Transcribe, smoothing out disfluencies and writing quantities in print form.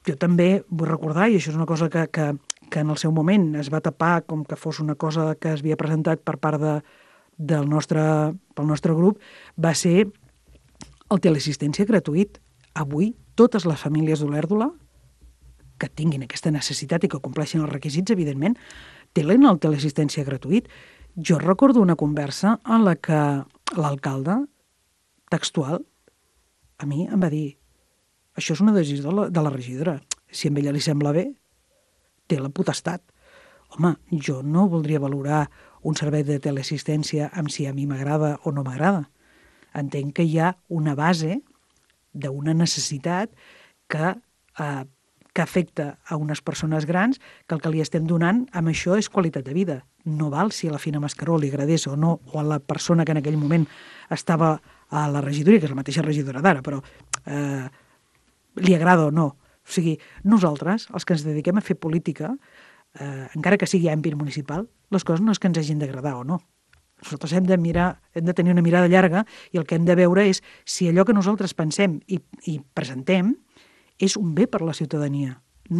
Jo també vull recordar, i això és una cosa que en el seu moment es va tapar com que fos una cosa que es havia presentat per part pel nostre grup, va ser el teleassistència gratuït. Avui, totes les famílies d'Olèrdola que tinguin aquesta necessitat i que compleixin els requisits, evidentment, tenen el teleassistència gratuït. Jo recordo una conversa en la que l'alcalde, textual, a mi em va dir: això és una decisió de la regidora. Si a ella li sembla bé, té la potestat. Home, jo no voldria valorar un servei de teleassistència amb si a mi m'agrada o no m'agrada. Entenc que hi ha una base d'una necessitat que afecta a unes persones grans, que el que li estem donant amb això és qualitat de vida. No val si a la Fina Mascaró li agradés o no, o a la persona que en aquell moment estava a la regidoria, que és la mateixa regidora d'ara, però li agrada o no. O sigui, nosaltres, els que ens dediquem a fer política, encara que sigui a àmbit municipal, les coses no és que ens hagin d'agradar o no. Nosaltres hem de tenir una mirada llarga i el que hem de veure és si allò que nosaltres pensem i presentem és un bé per la ciutadania.